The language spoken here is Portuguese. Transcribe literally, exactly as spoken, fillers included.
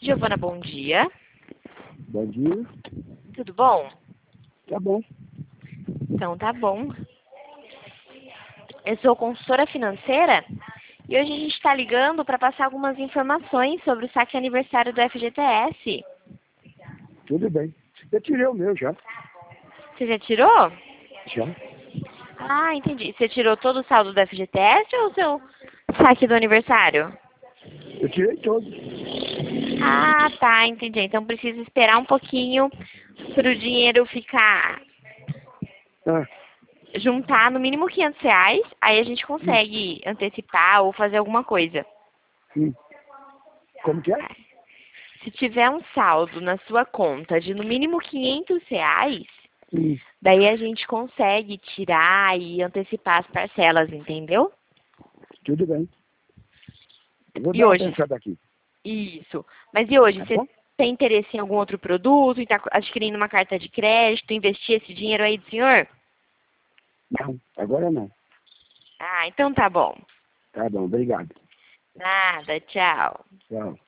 Giovana, bom dia. Bom dia. Tudo bom? Tá bom. Então tá bom. Eu sou consultora financeira e hoje a gente está ligando para passar algumas informações sobre o saque aniversário do F G T S. Tudo bem. Eu tirei o meu já. Você já tirou? Já. Ah, entendi. Você tirou todo o saldo do F G T S ou o seu saque do aniversário? Eu tirei todo. Ah, tá, entendi. Então precisa esperar um pouquinho para o dinheiro ficar, Ah, juntar no mínimo quinhentos reais, aí a gente consegue antecipar ou fazer alguma coisa. hum. Como que é? Se tiver um saldo na sua conta de no mínimo quinhentos reais, Hum. daí a gente consegue tirar e antecipar as parcelas, entendeu? Tudo bem. Eu vou E dar uma hoje, pensada aqui. isso. Mas e hoje, Tá você bom? tem interesse em algum outro produto, em estar adquirindo uma carta de crédito, investir esse dinheiro aí do senhor? Não, agora não. Ah, então tá bom. Tá bom, obrigado. Nada, tchau. Tchau.